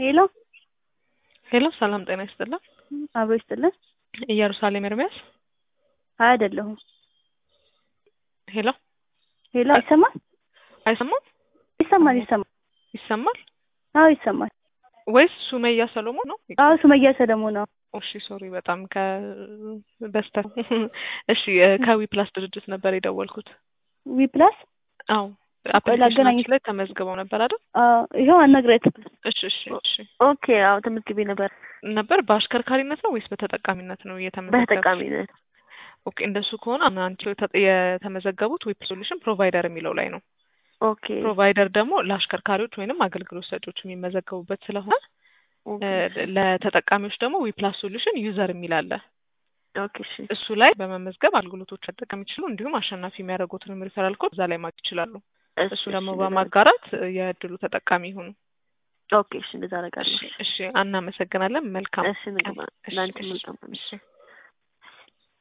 ሄሎ ሄሎ ሰላም ጤና ይስጥልኝ። አብሮ ይስጥልኝ። ኢየሩሳሌም ኤርሚያስ አይደለሁም። ሄሎ ሄሎ ይሰማል? አይሰማም? ይሰማል ይሰማል። ይሰማል አዎ ይሰማል። ወይስ ሱመያ ሰሎሞን ነው? አዎ ሱመያ ሰለሞን ነው። እሺ ሶሪ በጣም በስተ እሺ ከዊ ፕላስ ድርጅት ነበር የደወልኩት። ዊ ፕላስ? አዎ አፕሊኬሽናችን ላይ ተመዝግበው ነበር አይደል? ይሄው አናግሬት። እሺ ኦኬ አዎ ተመዝግቤ ነበር። በአሽከርካሪነት ነው ወይስ በተጠቃሚነት ነው የተመዘገቡት? በተጠቃሚነት። ኦኬ እንደሱ ከሆነ አንቺ የተመዘገቡት ዌብ ሶሉሽን ፕሮቫይደር የሚለው ላይ ነው። ኦኬ ፕሮቫይደር ደግሞ ለአሽከርካሪዎች ወይንም አገልግሎት ሰጪዎች የሚመዘገቡበት ስለሆነ ለተጠቃሚዎች ደግሞ ዊ ፕላስ ሶሉሽን ዩዘር የሚል አለ። ኦኬ እሺ እሱ ላይ በመመዝገብ አገልግሎቶች መጠቀም ይችላሉ። እንዲሁም አሸናፊ የሚያደርጉትን ሪፈራል ኮድ እዛ ላይ ማግኘት ይችላሉ። እሱ ደግሞ በማጋራት የእድሉ ተጠቃሚ ይሁኑ። ኦኬ እሺ እንደዛ አደርጋለሁ። እሺ እናመሰግናለን። መልካም እሺ ላንቺ መልካም። እሺ